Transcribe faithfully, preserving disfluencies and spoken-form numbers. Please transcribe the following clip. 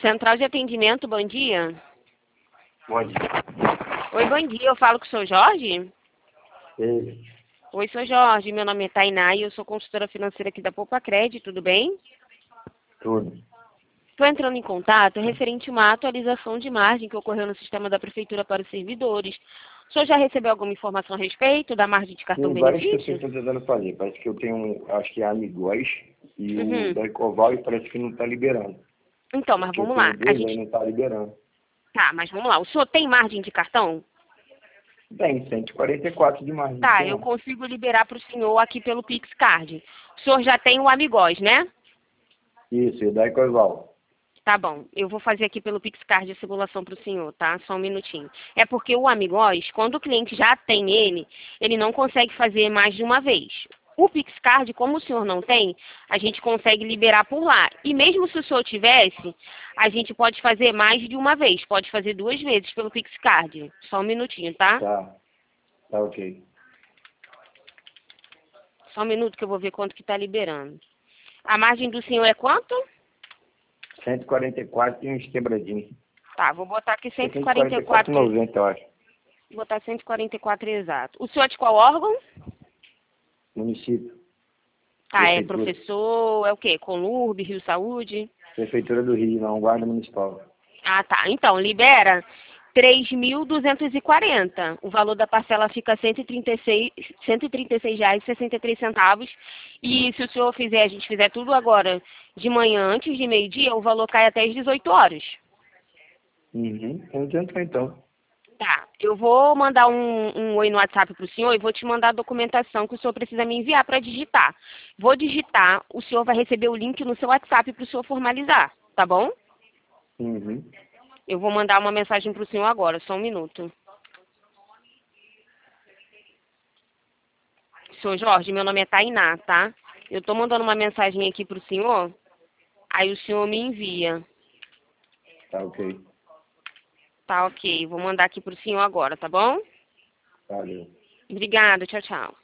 Central de atendimento, bom dia. Bom dia. Oi, bom dia. Eu falo com o senhor Jorge? Ele. Oi, senhor Jorge. Meu nome é Tainá e eu sou consultora financeira aqui da Poupa Crédito, tudo bem? Tudo. Estou entrando em contato referente a uma atualização de margem que ocorreu no sistema da Prefeitura para os servidores. O senhor já recebeu alguma informação a respeito da margem de cartão Tem várias que eu benefício? estou tentando fazer. Parece que eu tenho, acho que é Amigóis e Uhum. o da Ecoval e parece que não está liberando. Então, mas Porque eu vamos tenho lá. A dois aí gente... e não está liberando. Tá, mas vamos lá. O senhor tem margem de cartão? Tem cento e quarenta e quatro de margem. Tá, de eu cartão. consigo liberar para o senhor aqui pelo Pix Card. O senhor já tem o Amigós, né? Isso, e o da Ecoval. Tá bom, eu vou fazer aqui pelo Pix Card a simulação para o senhor, tá? Só um minutinho. É porque o Amigós, quando o cliente já tem ele, ele não consegue fazer mais de uma vez. O Pix Card, como o senhor não tem, a gente consegue liberar por lá. E mesmo se o senhor tivesse, a gente pode fazer mais de uma vez. Pode fazer duas vezes pelo Pix Card. Só um minutinho, tá? Tá. Tá ok. Só um minuto que eu vou ver quanto que tá liberando. A margem do senhor é quanto? cento e quarenta e quatro e uns quebradinhos. Tá, vou botar aqui cento e cento e quarenta quarenta e e quatro e quatro. noventa, eu acho. Vou botar cento e quarenta e quatro exato. O senhor é de qual órgão? Município. Ah, é Prefeitura. professor, é o quê? Conlurb, Rio Saúde? Prefeitura do Rio, não, Guarda Municipal. Ah, tá. Então, libera três mil duzentos e quarenta. O valor da parcela fica cento e trinta e seis, cento e trinta e seis reais e sessenta e três centavos. E se o senhor fizer, a gente fizer tudo agora de manhã, antes de meio-dia, o valor cai até às dezoito horas. Uhum. Vamos tentar então. Tá, eu vou mandar um, um oi no WhatsApp para o senhor e vou te mandar a documentação que o senhor precisa me enviar para digitar. Vou digitar, o senhor vai receber o link no seu WhatsApp para o senhor formalizar, tá bom? Uhum. Eu vou mandar uma mensagem para o senhor agora, só um minuto. Senhor Jorge, meu nome é Tainá, tá? Eu estou mandando uma mensagem aqui para o senhor, aí o senhor me envia. Tá ok. Tá ok, vou mandar aqui para o senhor agora, tá bom? Valeu. Obrigada, tchau, tchau.